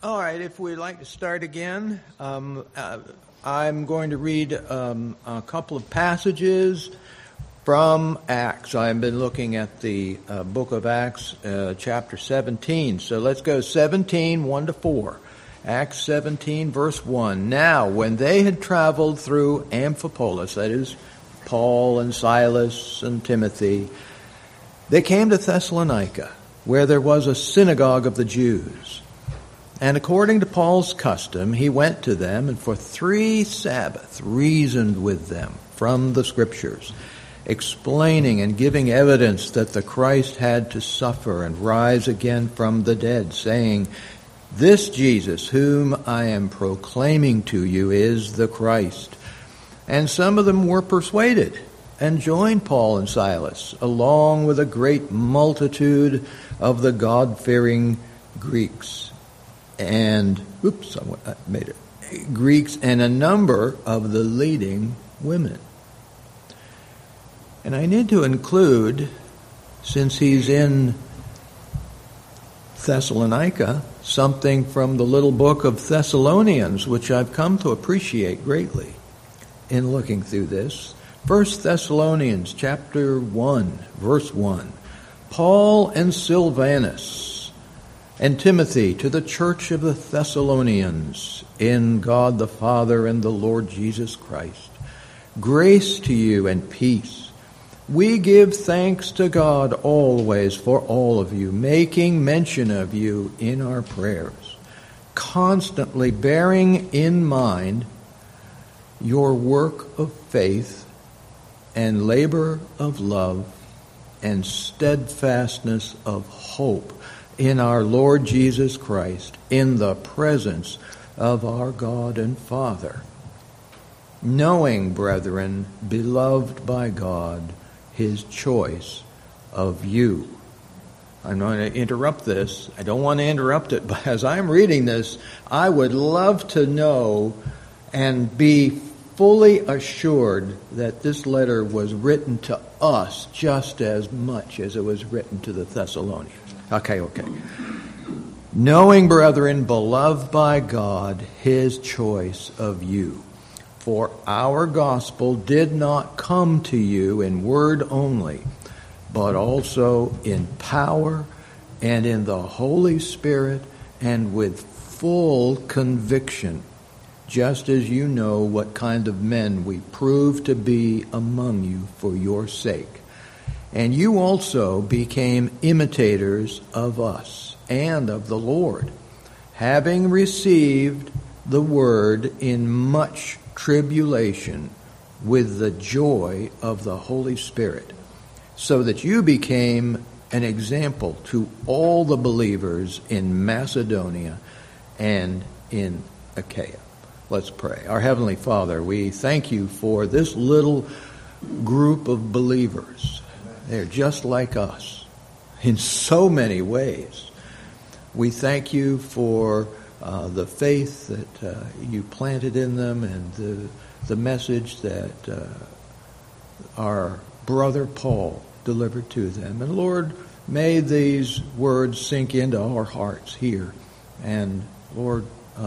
All right, if we'd like to start again, I'm going to read a couple of passages from Acts. I've been looking at the book of Acts, chapter 17. So let's go 17, 1 to 4. Acts 17, verse 1. Now, when they had traveled through Amphipolis, that is, Paul and Silas and Timothy, they came to Thessalonica, where there was a synagogue of the Jews. And according to Paul's custom, he went to them and for 3 Sabbaths reasoned with them from the Scriptures, explaining and giving evidence that the Christ had to suffer and rise again from the dead, saying, "This Jesus, whom I am proclaiming to you, is the Christ." And some of them were persuaded and joined Paul and Silas, along with a great multitude of the God-fearing Greeks. Greeks and a number of the leading women. And I need to include, since he's in Thessalonica, something from the little book of Thessalonians, which I've come to appreciate greatly in looking through this. 1 Thessalonians chapter 1, verse 1. Paul and Silvanus and Timothy to the church of the Thessalonians, in God the Father and the Lord Jesus Christ. Grace to you and peace. We give thanks to God always for all of you, making mention of you in our prayers, constantly bearing in mind your work of faith and labor of love and steadfastness of hope in our Lord Jesus Christ, in the presence of our God and Father. Knowing, brethren, beloved by God, his choice of you. I'm going to interrupt this. I don't want to interrupt it, but as I'm reading this, I would love to know and be fully assured that this letter was written to us just as much as it was written to the Thessalonians. Okay. Knowing, brethren, beloved by God, his choice of you. For our gospel did not come to you in word only, but also in power and in the Holy Spirit and with full conviction, just as you know what kind of men we prove to be among you for your sake. And you also became imitators of us and of the Lord, having received the word in much tribulation with the joy of the Holy Spirit, so that you became an example to all the believers in Macedonia and in Achaia. Let's pray. Our Heavenly Father, we thank you for this little group of believers. They're just like us in so many ways. We thank you for the faith that you planted in them and the message that our brother Paul delivered to them. And Lord, may these words sink into our hearts here. And Lord,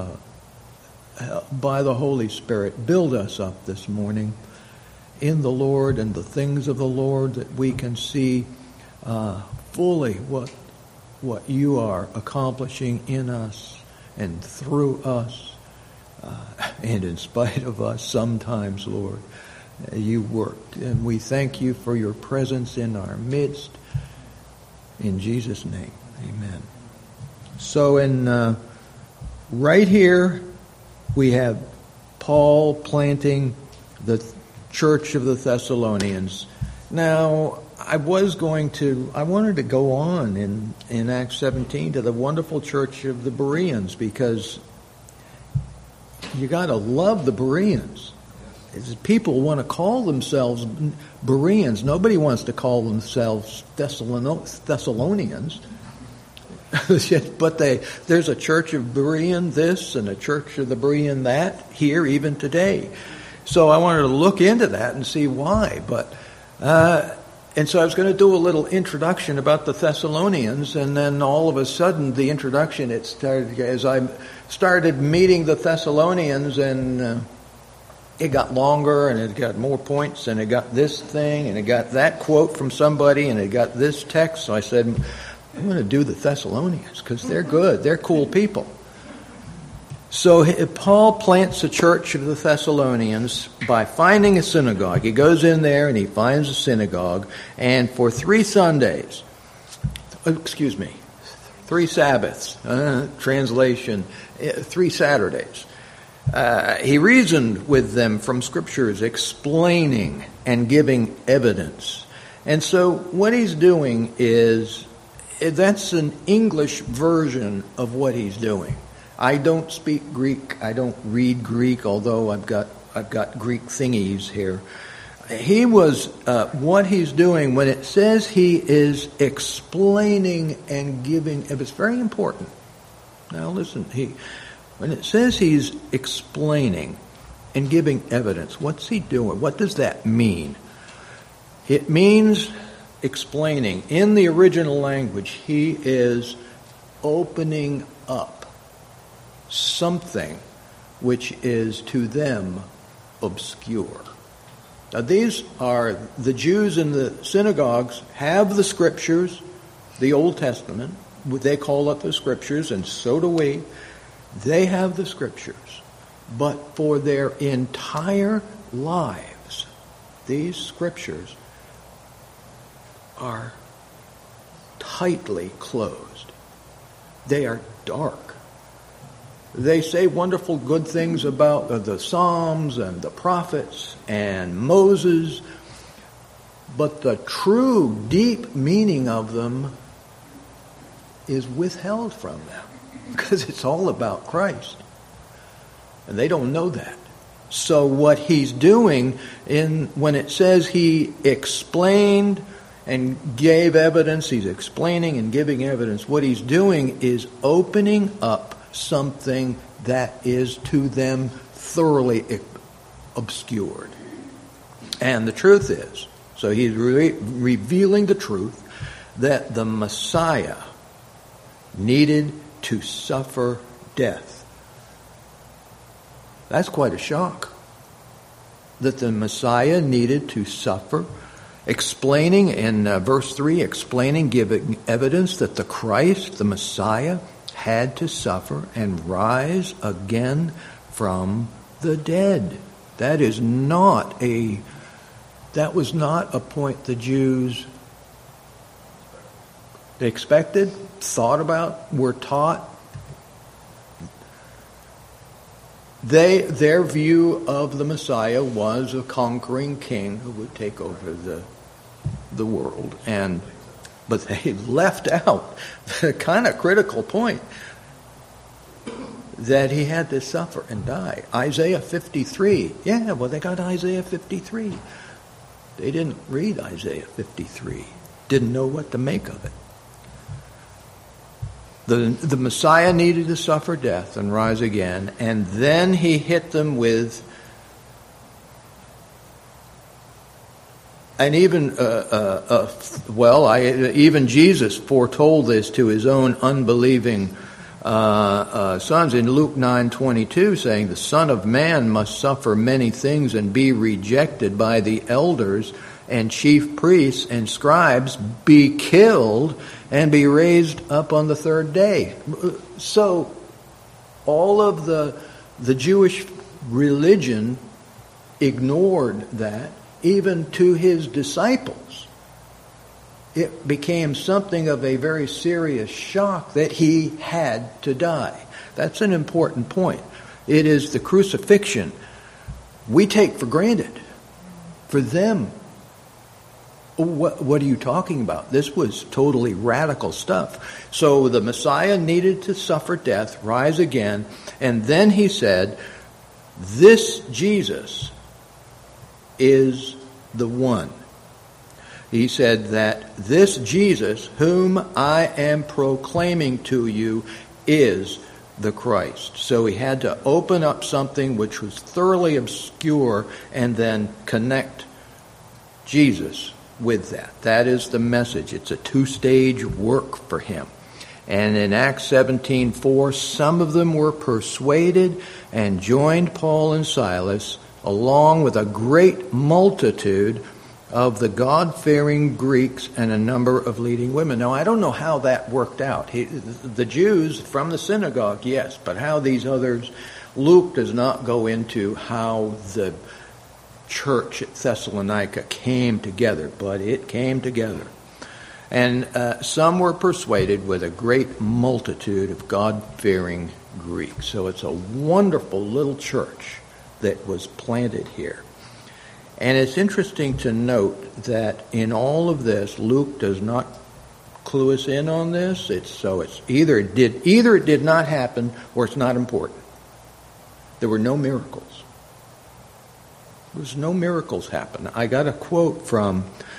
by the Holy Spirit, build us up this morning in the Lord and the things of the Lord, that we can see fully what you are accomplishing in us and through us, and in spite of us sometimes, Lord, you worked. And we thank you for your presence in our midst. In Jesus' name, amen. So in right here, we have Paul planting the church of the Thessalonians. Now, I wanted to go on in Acts 17 to the wonderful church of the Bereans, because you got to love the Bereans. People want to call themselves Bereans. Nobody wants to call themselves Thessalonians. But there's a church of Berean this and a church of the Berean that here even today. So I wanted to look into that and see why. But And so I was going to do a little introduction about the Thessalonians, and then all of a sudden the introduction, it started as I started meeting the Thessalonians, and it got longer, and it got more points, and it got this thing, and it got that quote from somebody, and it got this text. So I said, I'm going to do the Thessalonians because they're good. They're cool people. So Paul plants a church of the Thessalonians by finding a synagogue. He goes in there and he finds a synagogue, and for 3 Sabbaths, translation, 3 Saturdays, he reasoned with them from Scriptures, explaining and giving evidence. And so what he's doing is, that's an English version of what he's doing. I don't speak Greek. I don't read Greek, although I've got Greek thingies here. What he's doing when it says he is explaining and giving, it's very important. Now listen, when it says he's explaining and giving evidence, what's he doing? What does that mean? It means explaining. In the original language, he is opening up something which is to them obscure. Now these are the Jews in the synagogues have the Scriptures, the Old Testament. They call it the Scriptures, and so do we. They have the Scriptures. But for their entire lives, these Scriptures are tightly closed. They are dark. They say wonderful good things about the Psalms and the prophets and Moses, but the true deep meaning of them is withheld from them because it's all about Christ. And they don't know that. So what he's doing when it says he explained and gave evidence, he's explaining and giving evidence, what he's doing is opening up something that is to them thoroughly obscured. And the truth is, so he's revealing the truth, that the Messiah needed to suffer death. That's quite a shock. That the Messiah needed to suffer, explaining in verse 3, giving evidence that the Christ, the Messiah, had to suffer and rise again from the dead. That was not a point the Jews expected, thought about, were taught. Their view of the Messiah was a conquering king who would take over the world, but they left out the kind of critical point that he had to suffer and die. Isaiah 53. Yeah, well, they got Isaiah 53. They didn't read Isaiah 53. Didn't know what to make of it. The Messiah needed to suffer death and rise again, and then he hit them with and even Jesus foretold this to his own unbelieving sons in Luke 9:22, saying, "The Son of Man must suffer many things and be rejected by the elders and chief priests and scribes, be killed, and be raised up on the 3rd day." So all of the Jewish religion ignored that. Even to his disciples, it became something of a very serious shock that he had to die. That's an important point. It is the crucifixion we take for granted. For them, what are you talking about? This was totally radical stuff. So the Messiah needed to suffer death, rise again, and then he said, this Jesus is the one. He said that this Jesus, whom I am proclaiming to you, is the Christ. So he had to open up something which was thoroughly obscure and then connect Jesus with that. That is the message. It's a two-stage work for him. And in Acts 17:4, some of them were persuaded and joined Paul and Silas, along with a great multitude of the God-fearing Greeks and a number of leading women. Now, I don't know how that worked out. The Jews from the synagogue, yes, but how these others, Luke does not go into how the church at Thessalonica came together, but it came together. And some were persuaded with a great multitude of God-fearing Greeks. So it's a wonderful little church that was planted here. And it's interesting to note that in all of this, Luke does not clue us in on this. It's either it did not happen or it's not important. There were no miracles. There was no miracles happen. I got a quote from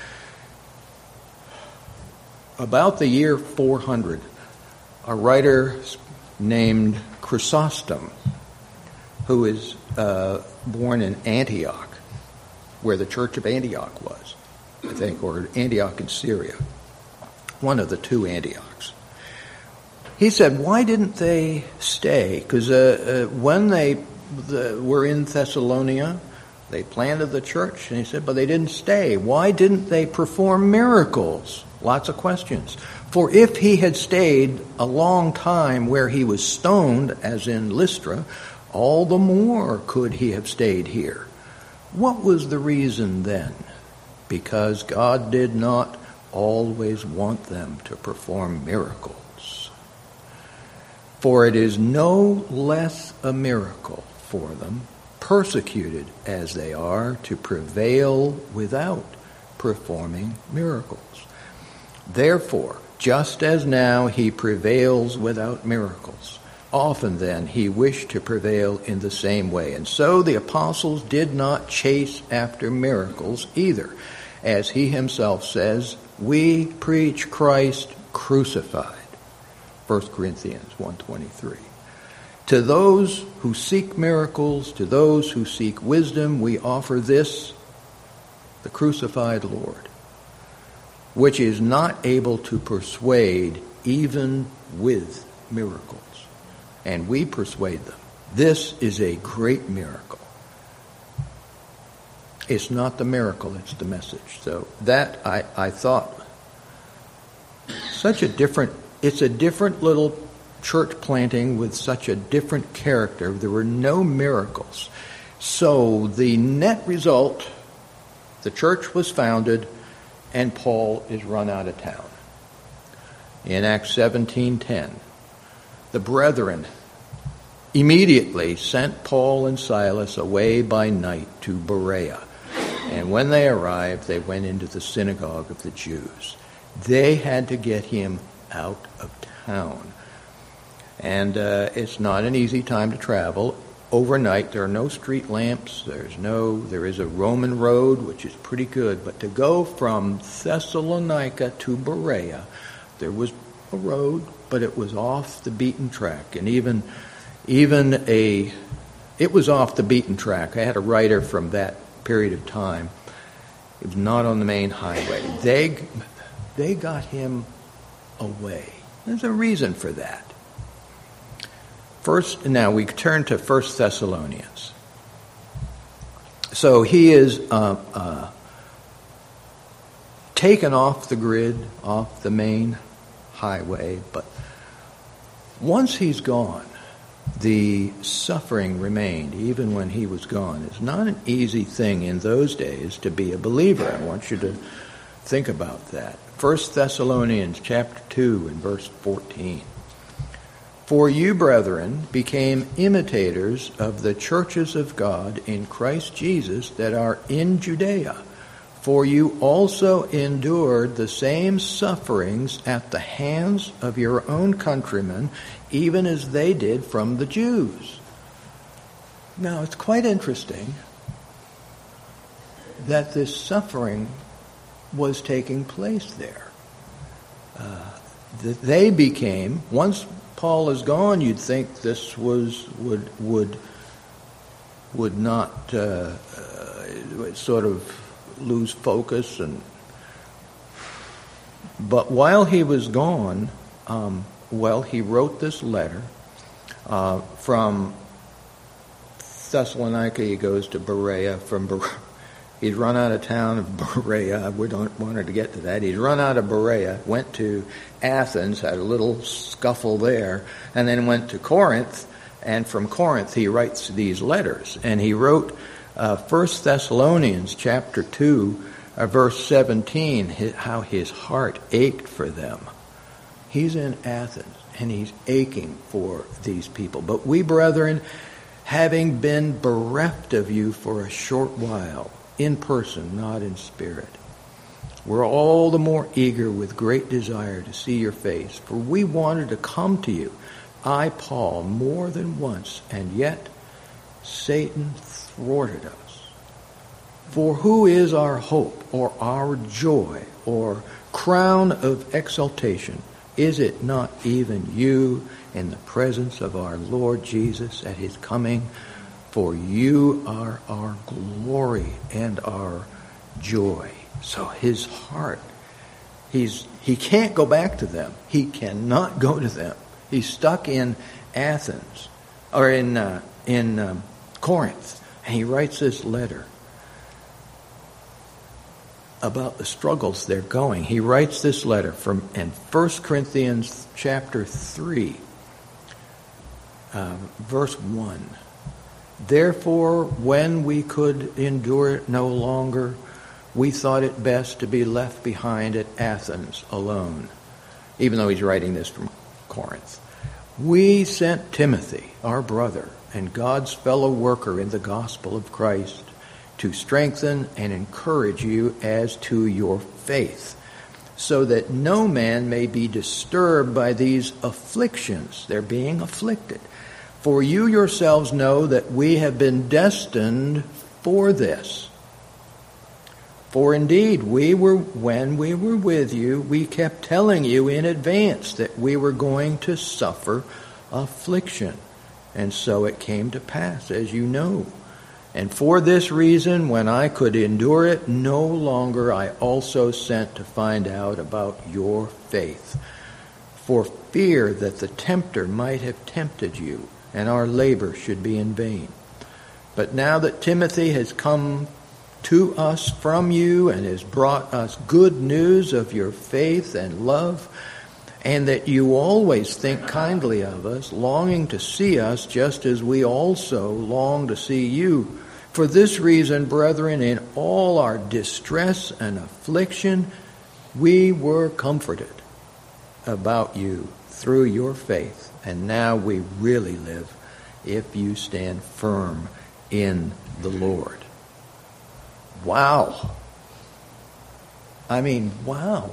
about the year 400, a writer named Chrysostom, who is born in Antioch, where the church of Antioch was, I think, or Antioch in Syria, one of the two Antiochs. He said, why didn't they stay? Because when they were in Thessalonica, they planted the church, and he said, but they didn't stay. Why didn't they perform miracles? Lots of questions. For if he had stayed a long time where he was stoned, as in Lystra, all the more could he have stayed here. What was the reason then? Because God did not always want them to perform miracles. For it is no less a miracle for them, persecuted as they are, to prevail without performing miracles. Therefore, just as now he prevails without miracles, often then he wished to prevail in the same way. And so the apostles did not chase after miracles either. As he himself says, we preach Christ crucified. 1 Corinthians 1:23. To those who seek miracles, to those who seek wisdom, we offer this, the crucified Lord, which is not able to persuade even with miracles. And we persuade them. This is a great miracle. It's not the miracle, it's the message. So that, I thought, it's a different little church planting with such a different character. There were no miracles. So the net result, the church was founded and Paul is run out of town. In Acts 17:10, the brethren immediately sent Paul and Silas away by night to Berea. And when they arrived, they went into the synagogue of the Jews. They had to get him out of town. And it's not an easy time to travel. Overnight, there are no street lamps. There is a Roman road, which is pretty good. But to go from Thessalonica to Berea, there was a road, but it was off the beaten track. And it was off the beaten track. I had a writer from that period of time. It was not on the main highway. They got him away. There's a reason for that. Now we turn to 1 Thessalonians. So he is taken off the grid, off the main highway, but once he's gone, the suffering remained even when he was gone. It's not an easy thing in those days to be a believer. I want you to think about that. 1 Thessalonians chapter 2 and verse 14. For you, brethren, became imitators of the churches of God in Christ Jesus that are in Judea. For you also endured the same sufferings at the hands of your own countrymen, even as they did from the Jews. Now, it's quite interesting that this suffering was taking place there. That they became, once Paul is gone, you'd think this would not sort of lose focus, But while he was gone, he wrote this letter from Thessalonica. He goes to Berea. He's run out of town of Berea. We don't want to get to that. He's run out of Berea, went to Athens, had a little scuffle there, and then went to Corinth. And from Corinth, he writes these letters. And he wrote 1 Thessalonians chapter 2, verse 17, how his heart ached for them. He's in Athens, and he's aching for these people. But we, brethren, having been bereft of you for a short while, in person, not in spirit, we're all the more eager with great desire to see your face. For we wanted to come to you, I, Paul, more than once, and yet Satan thwarted us. For who is our hope, or our joy, or crown of exaltation? Is it not even you in the presence of our Lord Jesus at his coming? For you are our glory and our joy. So his heart, he can't go back to them. He cannot go to them. He's stuck in Athens, or in Corinth, and he writes this letter about the struggles they're going. He writes this letter in 1 Corinthians chapter 3, verse 1. Therefore, when we could endure it no longer, we thought it best to be left behind at Athens alone, even though he's writing this from Corinth. We sent Timothy, our brother, and God's fellow worker in the gospel of Christ, to strengthen and encourage you as to your faith, so that no man may be disturbed by these afflictions. They're being afflicted. For you yourselves know that we have been destined for this. For indeed, when we were with you, we kept telling you in advance that we were going to suffer affliction. And so it came to pass, as you know. And for this reason, when I could endure it no longer, I also sent to find out about your faith, for fear that the tempter might have tempted you, and our labor should be in vain. But now that Timothy has come to us from you and has brought us good news of your faith and love, and that you always think kindly of us, longing to see us just as we also long to see you. For this reason, brethren, in all our distress and affliction, we were comforted about you through your faith. And now we really live if you stand firm in the Lord. Wow. I mean, wow.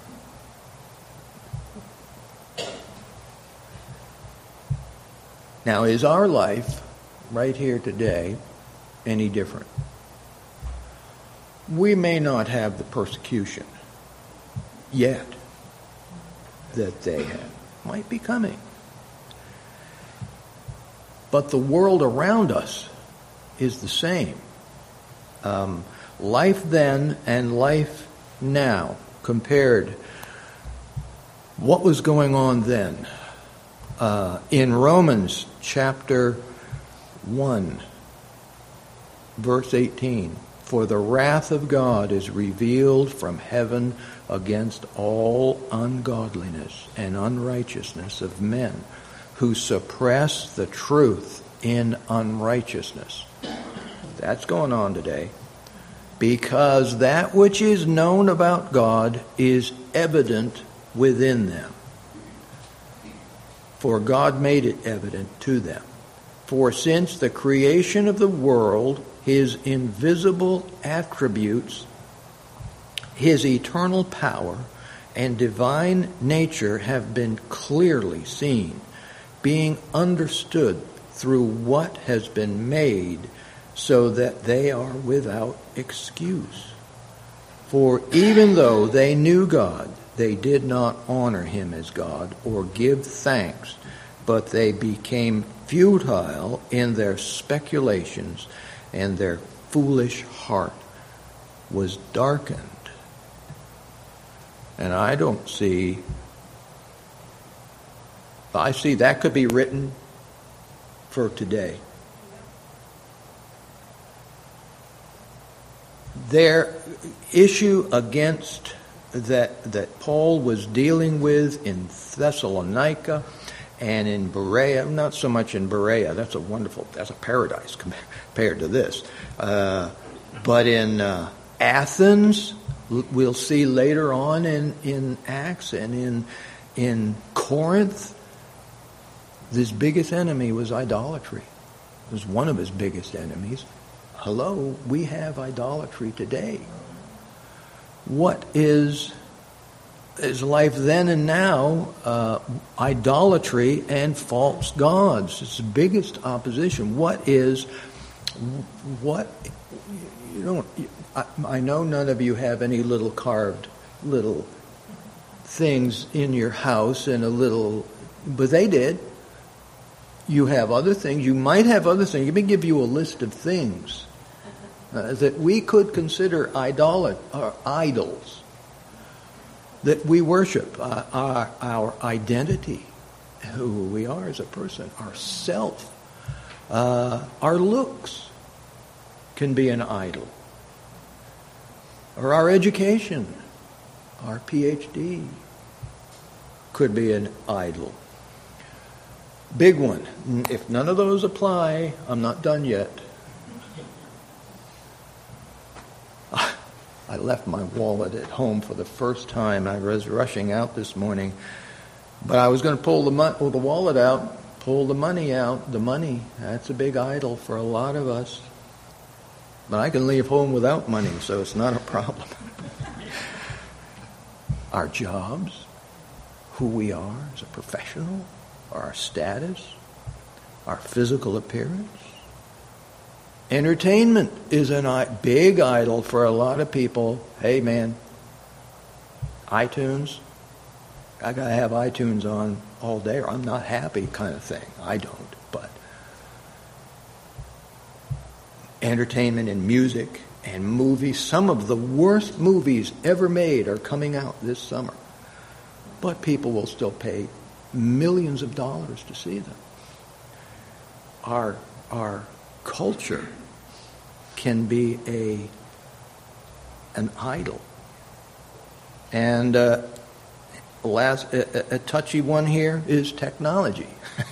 Now, is our life right here today any different? We may not have the persecution yet that they have. Might be coming. But the world around us is the same. Life then and life now compared. What was going on then? In Romans chapter 1, verse 18, for the wrath of God is revealed from heaven against all ungodliness and unrighteousness of men who suppress the truth in unrighteousness. That's going on today. Because that which is known about God is evident within them. For God made it evident to them. For since the creation of the world, his invisible attributes, his eternal power, and divine nature have been clearly seen, being understood through what has been made, so that they are without excuse. For even though they knew God, they did not honor him as God or give thanks, but they became futile in their speculations, and their foolish heart was darkened. And I see that could be written for today. Their issue against that Paul was dealing with in Thessalonica and in Berea, not so much in Berea, that's a paradise compared to this. But in Athens, we'll see later on in Acts, and in Corinth, his biggest enemy was idolatry. It was one of his biggest enemies. Hello, we have idolatry today. What is life then and now? Idolatry and false gods. It's the biggest opposition. I know none of you have any little carved little things in your house but they did. You have other things. You might have other things. Let me give you a list of things that we could consider idols, that we worship. Our identity, who we are as a person, our self, our looks can be an idol. Or our education, our PhD could be an idol. Big one. If none of those apply, I'm not done yet. I left my wallet at home for the first time. I was rushing out this morning, but I was going to pull the wallet out, pull the money out. The money, that's a big idol for a lot of us. But I can leave home without money, so it's not a problem. Our jobs, who we are as a professional, our status, our physical appearance. Entertainment is a big idol for a lot of people. Hey, man, iTunes, I got to have iTunes on all day or I'm not happy kind of thing. I don't, but entertainment and music and movies. Some of the worst movies ever made are coming out this summer. But people will still pay millions of dollars to see them. Our culture can be an idol. And a touchy one here is technology.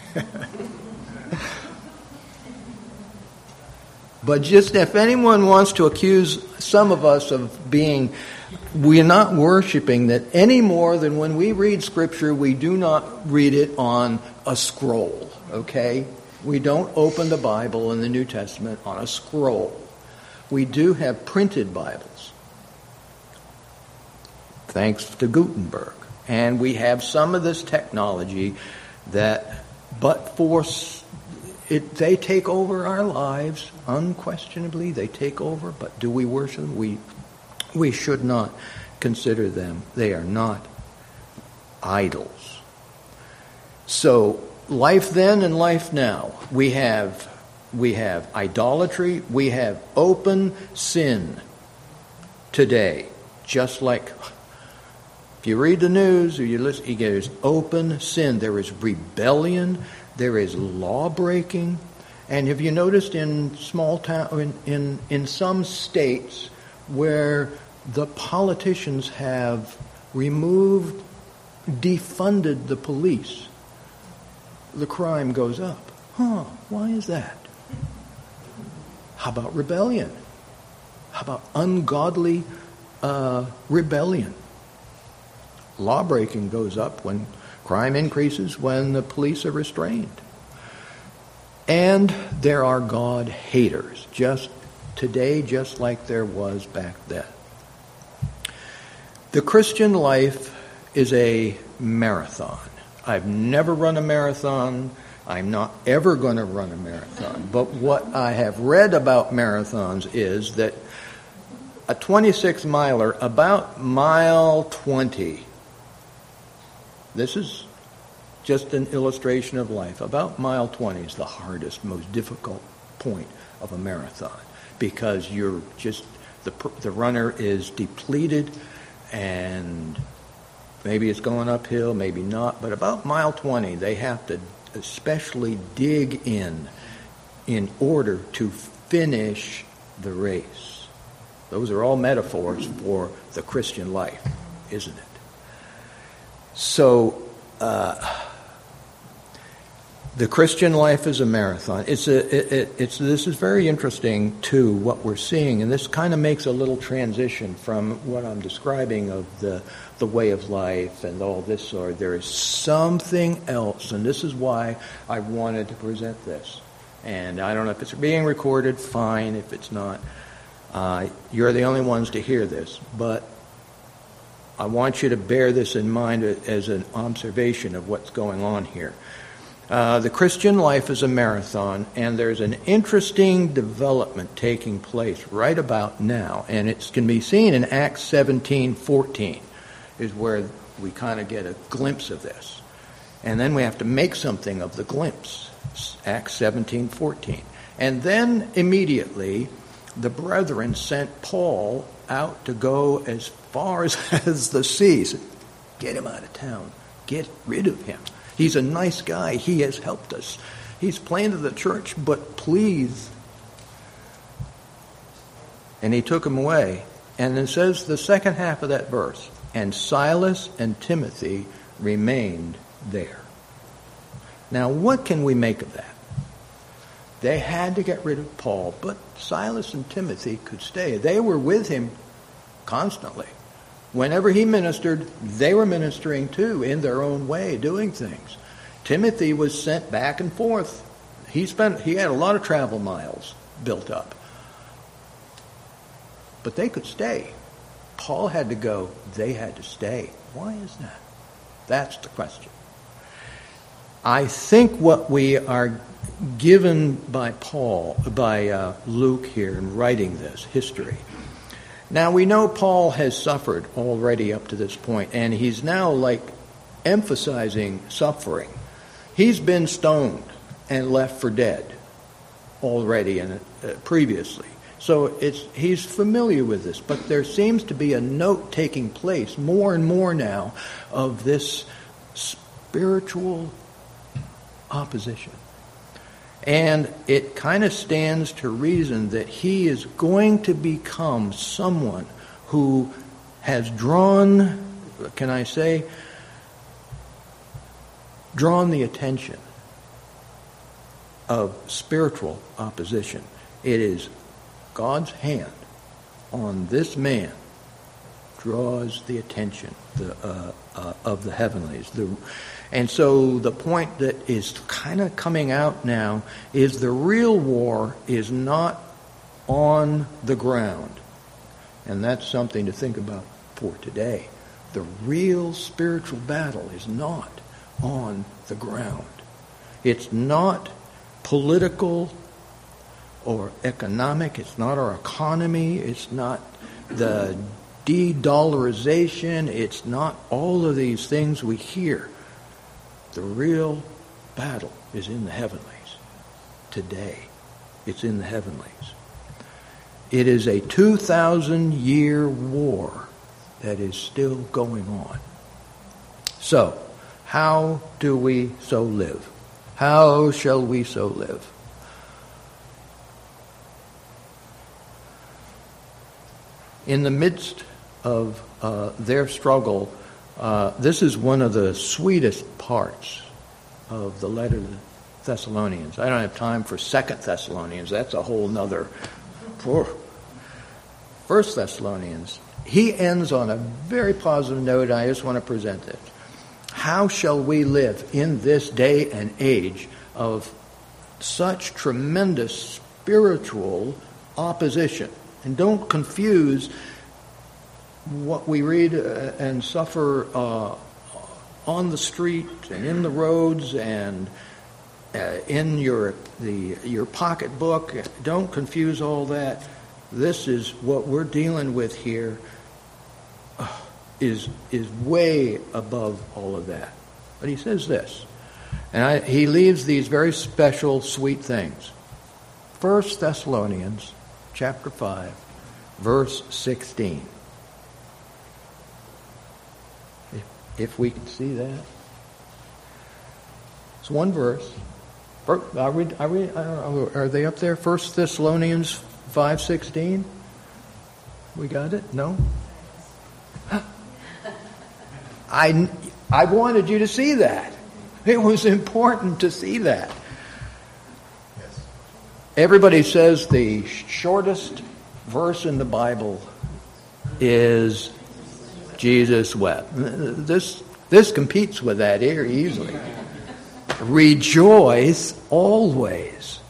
But just if anyone wants to accuse some of us of we're not worshiping that any more than when we read Scripture, we do not read it on a scroll, okay? We don't open the Bible in the New Testament on a scroll. We do have printed Bibles, thanks to Gutenberg. And we have some of this technology that, they take over our lives, unquestionably. They take over, but do we worship them? We should not consider them. They are not idols. So, life then and life now. We have idolatry. We have open sin today. Just like, if you read the news or you listen, there's open sin. There is rebellion. There is law breaking. And have you noticed in small town, in some states where the politicians have defunded the police, the crime goes up. Why is that? How about rebellion? How about ungodly rebellion? Law breaking goes up when crime increases, when the police are restrained. And there are God haters, just today, just like there was back then. The Christian life is a marathon. I've never run a marathon. I'm not ever going to run a marathon. But what I have read about marathons is that a 26-miler, about mile 20, this is just an illustration of life, about mile 20 is the hardest, most difficult point of a marathon, because you're just, the runner is depleted and Maybe it's going uphill, maybe not, but about mile 20, they have to especially dig in order to finish the race. Those are all metaphors for the Christian life, isn't it? So, the Christian life is a marathon. This is very interesting, too, what we're seeing, and this kind of makes a little transition from what I'm describing of the way of life and all this sort. There is something else, and this is why I wanted to present this. And I don't know if it's being recorded, fine. If it's not, you're the only ones to hear this. But I want you to bear this in mind as an observation of what's going on here. The Christian life is a marathon, and there's an interesting development taking place right about now. And it can be seen in Acts 17:14 is where we kind of get a glimpse of this. And then we have to make something of the glimpse. Acts 17:14. And then immediately the brethren sent Paul out to go as far as the seas. Get him out of town. Get rid of him. He's a nice guy. He has helped us. He's planted the church, but please. And he took him away. And it says the second half of that verse, and Silas and Timothy remained there. Now, what can we make of that? They had to get rid of Paul, but Silas and Timothy could stay. They were with him constantly. Whenever he ministered, they were ministering too, in their own way, doing things. Timothy was sent back and forth. He had a lot of travel miles built up. But they could stay. Paul had to go. They had to stay. Why is that? That's the question. I think what we are given by Luke here in writing this history. Now we know Paul has suffered already up to this point, and he's now emphasizing suffering. He's been stoned and left for dead already previously. So he's familiar with this, but there seems to be a note taking place more and more now of this spiritual opposition. And it kind of stands to reason that he is going to become someone who has drawn the attention of spiritual opposition. It is God's hand on this man draws the attention of the heavenlies. And so the point that is kind of coming out now is the real war is not on the ground. And that's something to think about for today. The real spiritual battle is not on the ground. It's not political or economic. It's not our economy. It's not the de-dollarization. It's not all of these things we hear. The real battle is in the heavenlies today. It's in the heavenlies. It is a 2,000-year war that is still going on. So, how do we so live? How shall we so live? In the midst of their struggle, this is one of the sweetest parts of the letter to the Thessalonians. I don't have time for 2 Thessalonians. That's a whole nother. 1 Thessalonians, he ends on a very positive note. I just want to present it. How shall we live in this day and age of such tremendous spiritual opposition? And don't confuse what we read and suffer on the street and in the roads and in your pocketbook. Don't confuse all that. This is what we're dealing with here is way above all of that. But he says this, and he leaves these very special, sweet things. 1 Thessalonians chapter 5, verse 16. if we can see that. It's one verse. I don't know, are they up there? 1 Thessalonians 5:16? We got it? No? I wanted you to see that. It was important to see that. Everybody says the shortest verse in the Bible is Jesus wept. This competes with that here easily. Rejoice always.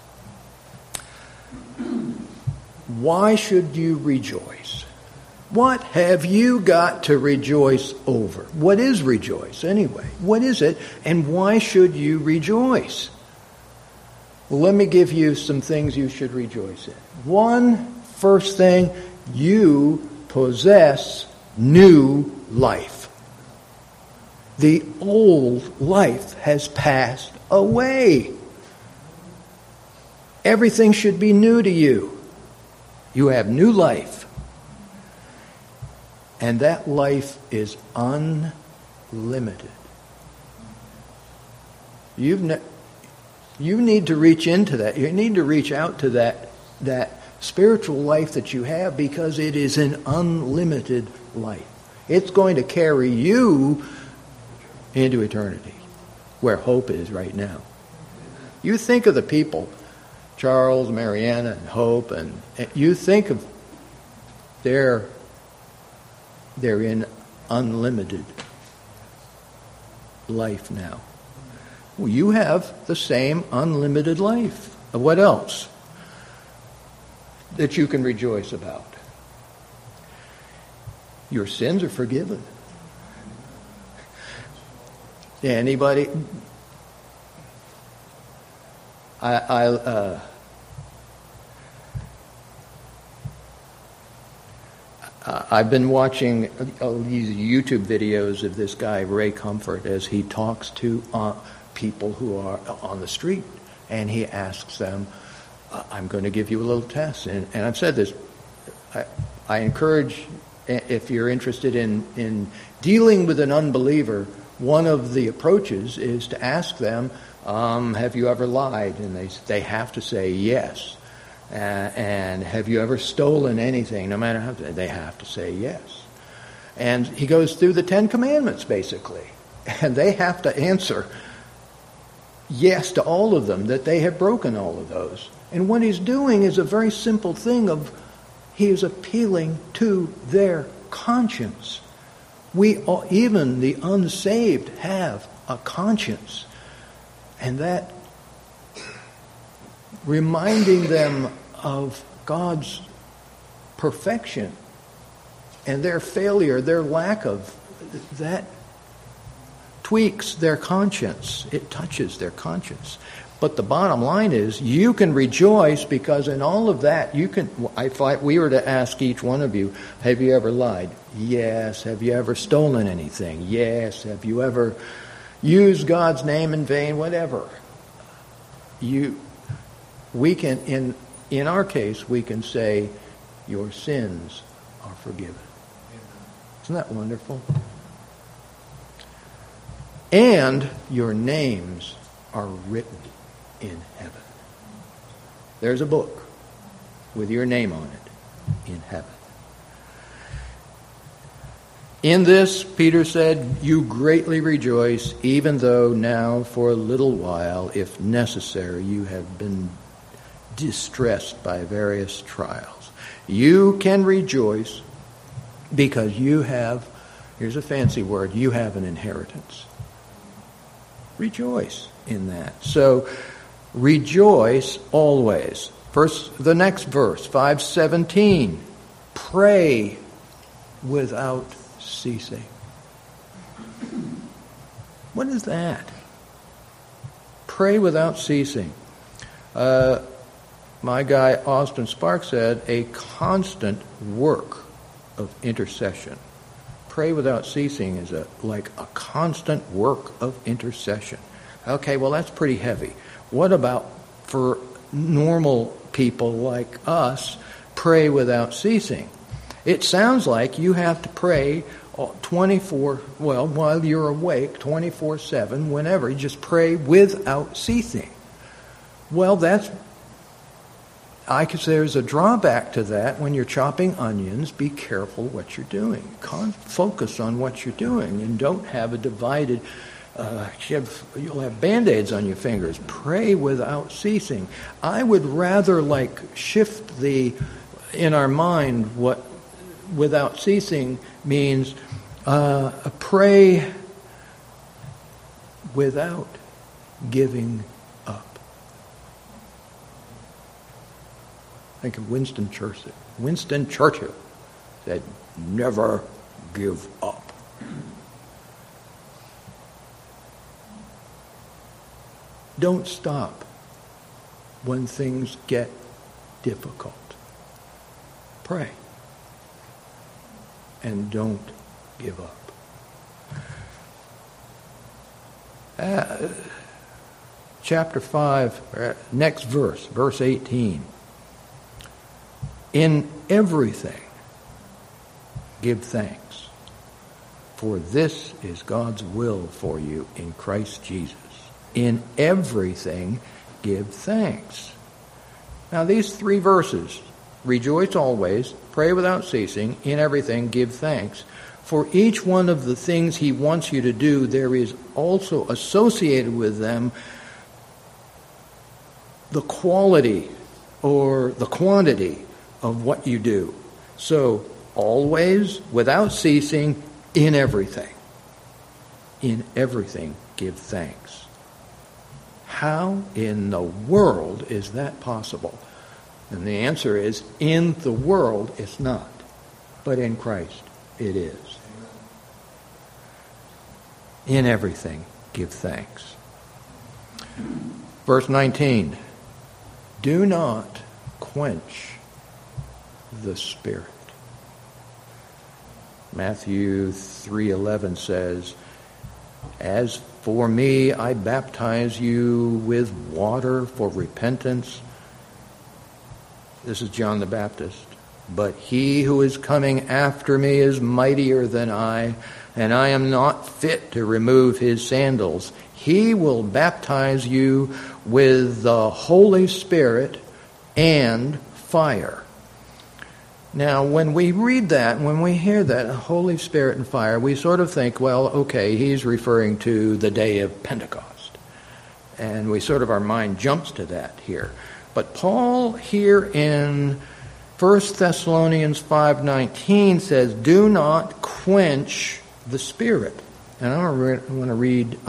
Why should you rejoice? What have you got to rejoice over? What is rejoice anyway? What is it, and why should you rejoice? Well, let me give you some things you should rejoice in. First thing, you possess new life. The old life has passed away. Everything should be new to you. You have new life. And that life is unlimited. You need to reach into that. You need to reach out to that spiritual life that you have, because it is an unlimited life. It's going to carry you into eternity, where hope is right now. You think of the people, Charles, Mariana, and Hope, and you think of they're in unlimited life now. Well, you have the same unlimited life. What else that you can rejoice about? Your sins are forgiven. Anybody? I've been watching these YouTube videos of this guy, Ray Comfort, as he talks to people who are on the street, and he asks them, I'm going to give you a little test. And I've said this, I encourage, if you're interested in dealing with an unbeliever, one of the approaches is to ask them, have you ever lied? And they have to say yes. And have you ever stolen anything? No matter how, they have to say yes. And he goes through the 10 Commandments, basically. And they have to answer yes to all of them, that they have broken all of those. And what he's doing is a very simple thing of, he is appealing to their conscience. We all, even the unsaved, have a conscience. And that reminding them of God's perfection and their failure, their lack of, that tweaks their conscience. It touches their conscience. But the bottom line is, you can rejoice, because in all of that, you can, if we were to ask each one of you, have you ever lied? Yes. Have you ever stolen anything? Yes. Have you ever used God's name in vain? Whatever. We can, in our case, we can say, your sins are forgiven. Isn't that wonderful? And your names are written in heaven. There's a book with your name on it in heaven. In this, Peter said, you greatly rejoice, even though now for a little while, if necessary, you have been distressed by various trials. You can rejoice because you have, here's a fancy word, you have an inheritance. Rejoice in that. So, rejoice always. The next verse, 5:17. Pray without ceasing. What is that? Pray without ceasing. My guy Austin Sparks said, a constant work of intercession. Pray without ceasing is like a constant work of intercession. Okay, well, that's pretty heavy. What about for normal people like us, pray without ceasing? It sounds like you have to pray while you're awake, 24/7, whenever. You just pray without ceasing. Well, I could say there's a drawback to that. When you're chopping onions, be careful what you're doing. Focus on what you're doing and don't have a divided, you'll have Band-Aids on your fingers. Pray without ceasing. I would rather shift in our mind what without ceasing means. Pray without giving up. Think of Winston Churchill. Winston Churchill said, "Never give up." Don't stop when things get difficult. Pray. And don't give up. Chapter 5, next verse 18. In everything, give thanks, for this is God's will for you in Christ Jesus. In everything, give thanks. Now, these 3 verses, rejoice always, pray without ceasing, in everything, give thanks. For each one of the things he wants you to do, there is also associated with them the quality or the quantity of what you do. So, always, without ceasing, in everything. In everything, give thanks. How in the world is that possible? And the answer is, in the world it's not, but in Christ it is. In everything, give thanks. Verse 19, do not quench the Spirit. Matthew 3:11 says, as for me, I baptize you with water for repentance. This is John the Baptist. But he who is coming after me is mightier than I, and I am not fit to remove his sandals. He will baptize you with the Holy Spirit and fire. Now, when we read that, when we hear that, Holy Spirit and fire, we sort of think, well, okay, he's referring to the day of Pentecost. And our mind jumps to that here. But Paul here in 1 Thessalonians 5:19 says, do not quench the Spirit. And I want to read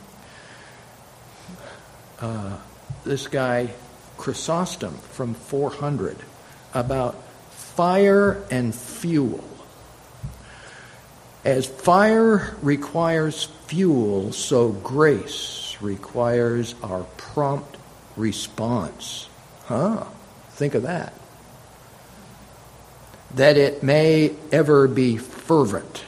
this guy Chrysostom from 400 about fire and fuel. As fire requires fuel, so grace requires our prompt response. Think of that. That it may ever be fervent.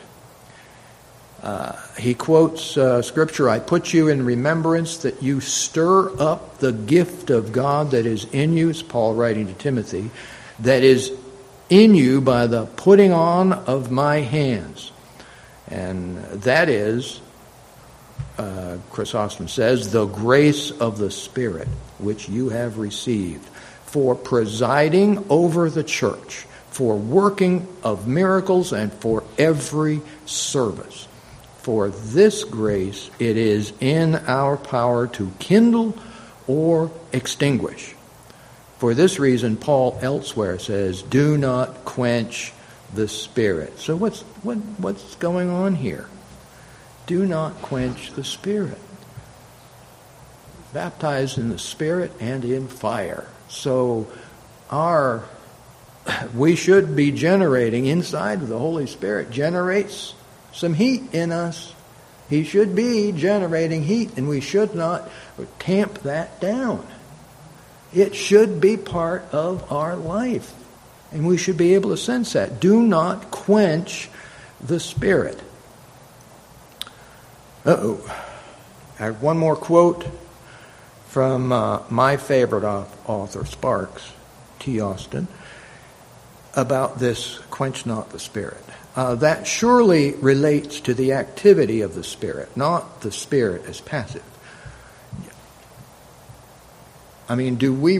He quotes Scripture, I put you in remembrance that you stir up the gift of God that is in you, it's Paul writing to Timothy, that is in you by the putting on of my hands. And that is, Chrysostom says, the grace of the Spirit which you have received for presiding over the church, for working of miracles, and for every service. For this grace it is in our power to kindle or extinguish. For this reason, Paul elsewhere says, do not quench the Spirit. So what's going on here? Do not quench the Spirit. Baptized in the Spirit and in fire. So we should be generating inside of the Holy Spirit, generates some heat in us. He should be generating heat, and we should not tamp that down. It should be part of our life, and we should be able to sense that. Do not quench the Spirit. I have one more quote from my favorite author, Sparks, T. Austin. about this quench not the Spirit. That surely relates to the activity of the Spirit, not the Spirit as passive. I mean, do we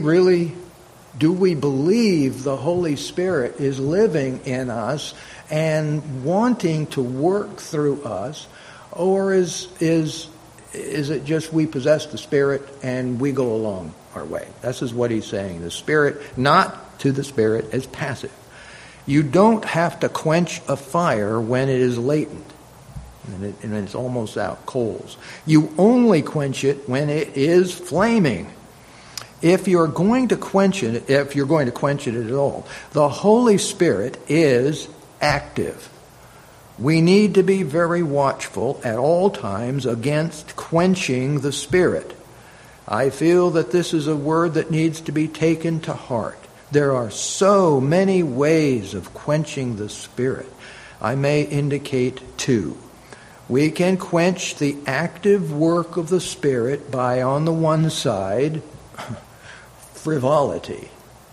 believe the Holy Spirit is living in us and wanting to work through us, or is it just we possess the Spirit and we go along our way? This is what he's saying. The Spirit, not to the Spirit as passive. You don't have to quench a fire when it is latent and it's almost out, coals. You only quench it when it is flaming. If you're going to quench it at all, the Holy Spirit is active. We need to be very watchful at all times against quenching the Spirit. I feel that this is a word that needs to be taken to heart. There are so many ways of quenching the Spirit. I may indicate two. We can quench the active work of the Spirit by, on the one side, frivolity,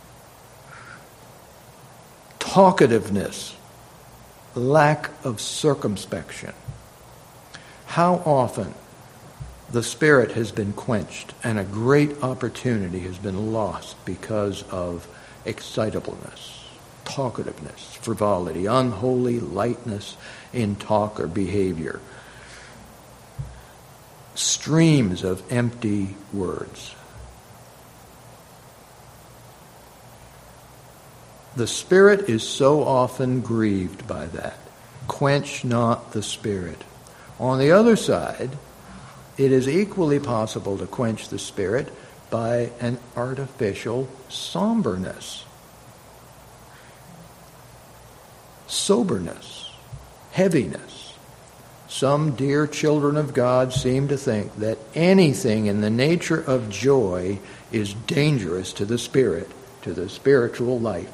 talkativeness, lack of circumspection. How often the Spirit has been quenched and a great opportunity has been lost because of excitableness, talkativeness, frivolity, unholy lightness in talk or behavior, streams of empty words. The Spirit is so often grieved by that. Quench not the Spirit. On the other side, it is equally possible to quench the Spirit by an artificial somberness, soberness, heaviness. Some dear children of God seem to think that anything in the nature of joy is dangerous to the spirit, to the spiritual life.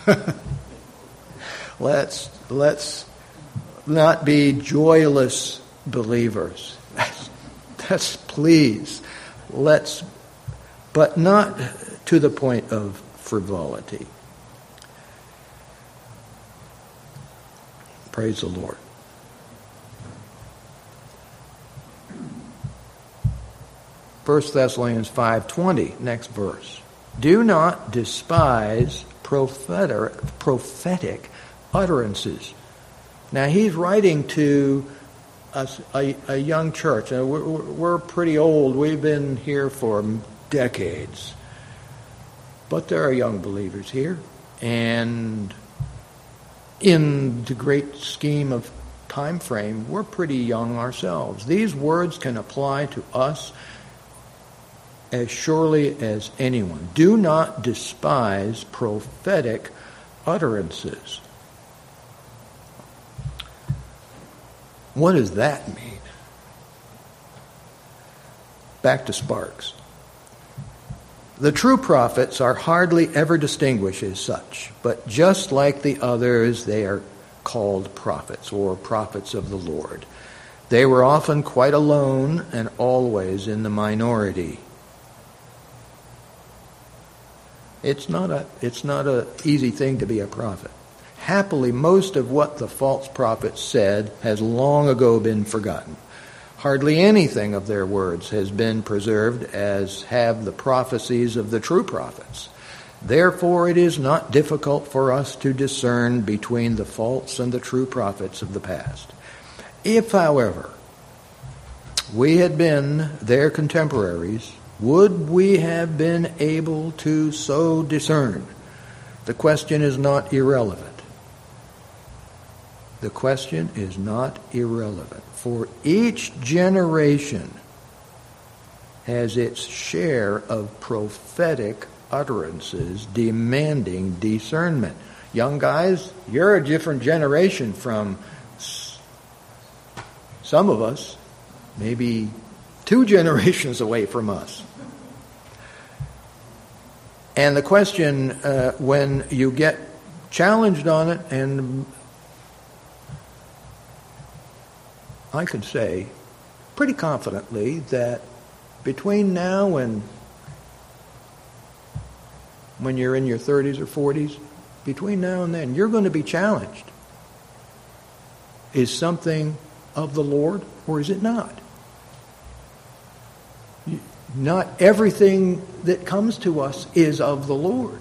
Let's not be joyless believers. That's please. But not to the point of frivolity. Praise the Lord. 1 Thessalonians 5:20, next verse. Do not despise prophetic utterances. Now he's writing to a young church. We're pretty old. We've been here for decades. But there are young believers here. And in the great scheme of time frame, we're pretty young ourselves. These words can apply to us as surely as anyone. Do not despise prophetic utterances. What does that mean? Back to Sparks. The true prophets are hardly ever distinguished as such, but just like the others, they are called prophets or prophets of the Lord. They were often quite alone and always in the minority. It's not a easy thing to be a prophet. Happily, most of what the false prophets said has long ago been forgotten. Hardly anything of their words has been preserved, as have the prophecies of the true prophets. Therefore, it is not difficult for us to discern between the false and the true prophets of the past. If, however, we had been their contemporaries, would we have been able to so discern? The question is not irrelevant. The question is not irrelevant. For each generation has its share of prophetic utterances demanding discernment. Young guys, you're a different generation from some of us, maybe 2 generations away from us. And the question, when you get challenged on it, and I could say pretty confidently that between now and when you're in your 30s or 40s, between now and then, you're going to be challenged. Is something of the Lord or is it not? Not everything that comes to us is of the Lord.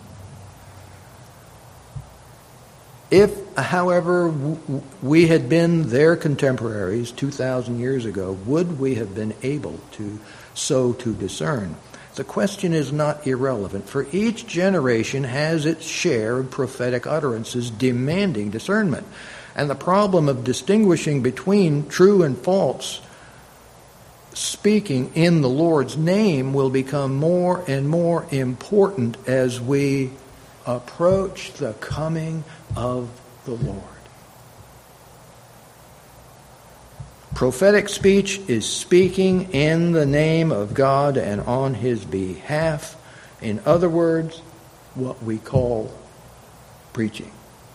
If, however, we had been their contemporaries 2,000 years ago, would we have been able to discern? The question is not irrelevant, for each generation has its share of prophetic utterances demanding discernment. And the problem of distinguishing between true and false speaking in the Lord's name will become more and more important as we approach the coming of the Lord. Prophetic speech is speaking in the name of God and on His behalf. In other words, what we call preaching.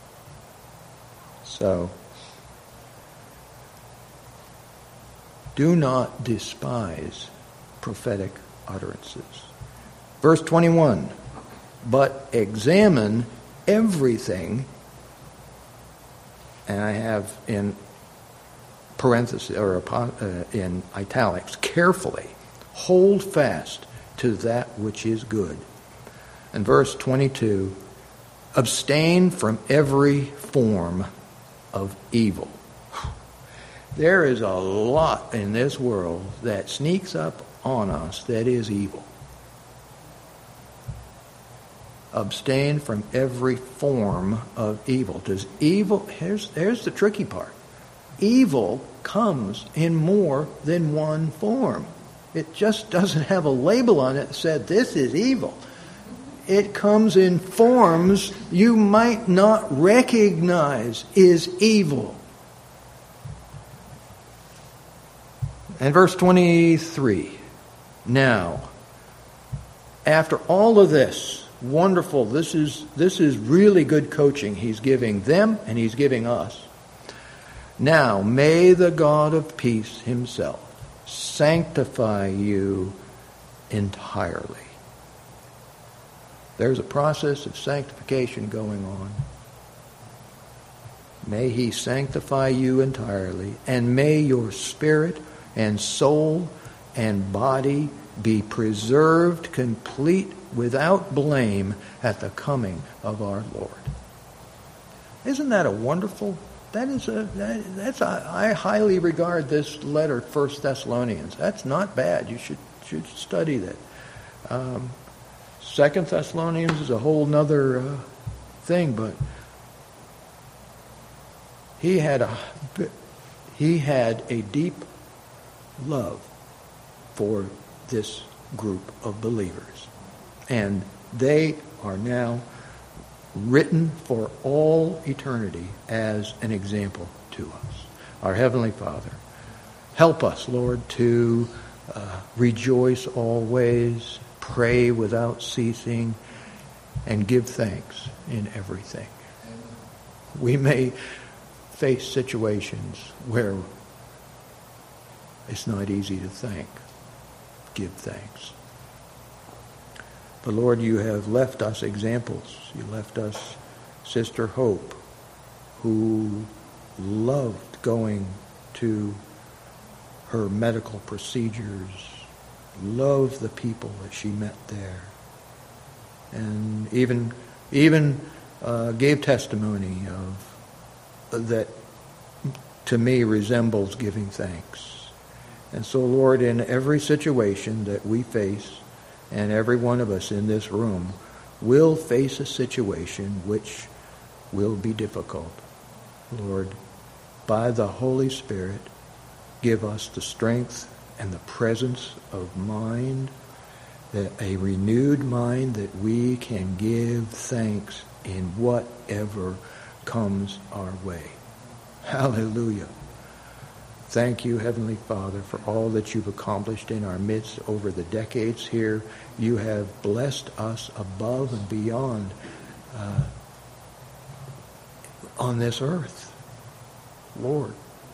So, do not despise prophetic utterances. Verse 21, but examine everything, and I have in parentheses or in italics, carefully, hold fast to that which is good. And verse 22, abstain from every form of evil. There is a lot in this world that sneaks up on us that is evil. Abstain from every form of evil. Does evil, here's the tricky part. Evil comes in more than one form. It just doesn't have a label on it that said this is evil. It comes in forms you might not recognize is evil. And verse 23. Now, after all of this, wonderful, this is really good coaching He's giving them and He's giving us. Now, may the God of peace Himself sanctify you entirely. There's a process of sanctification going on. May He sanctify you entirely, and may your spirit and soul and body be preserved complete without blame at the coming of our Lord. Isn't that a wonderful? I highly regard this letter, 1 Thessalonians. That's not bad. You should study that. 2 Thessalonians is a whole nother thing, but he had a deep love for this group of believers, and they are now written for all eternity as an example to us. Our Heavenly Father, help us, Lord, to rejoice always, pray without ceasing, and give thanks in everything. We may face situations where it's not easy to give thanks. But Lord, you have left us examples. You left us Sister Hope, who loved going to her medical procedures, loved the people that she met there, and even gave testimony of that to me resembles giving thanks. And so, Lord, in every situation that we face, and every one of us in this room will face a situation which will be difficult. Lord, by the Holy Spirit, give us the strength and the presence of mind, that a renewed mind that we can give thanks in whatever comes our way. Hallelujah. Thank you, Heavenly Father, for all that you've accomplished in our midst over the decades here. You have blessed us above and beyond on this earth, Lord.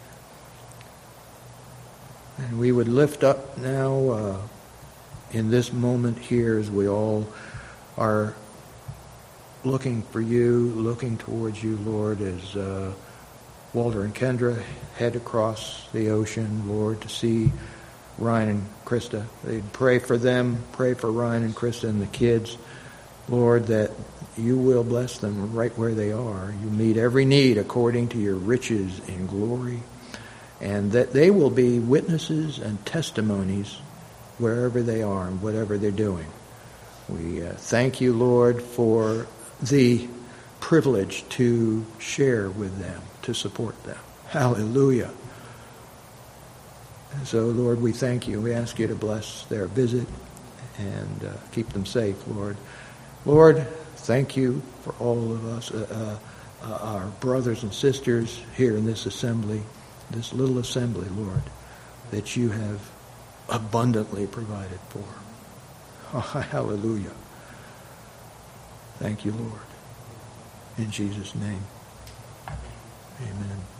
And we would lift up now in this moment here as we all are looking for you, looking towards you, Lord, as Walter and Kendra head across the ocean, Lord, to see Ryan and Krista. They'd pray for them, pray for Ryan and Krista and the kids, Lord, that you will bless them right where they are. You meet every need according to your riches in glory, and that they will be witnesses and testimonies wherever they are and whatever they're doing. We thank you, Lord, for the privilege to share with them, to support them. Hallelujah. And so, Lord, we thank you. We ask you to bless their visit and keep them safe, Lord. Lord, thank you for all of us, our brothers and sisters here in this assembly, this little assembly, Lord, that you have abundantly provided for. Oh, hallelujah. Thank you, Lord. In Jesus' name, amen.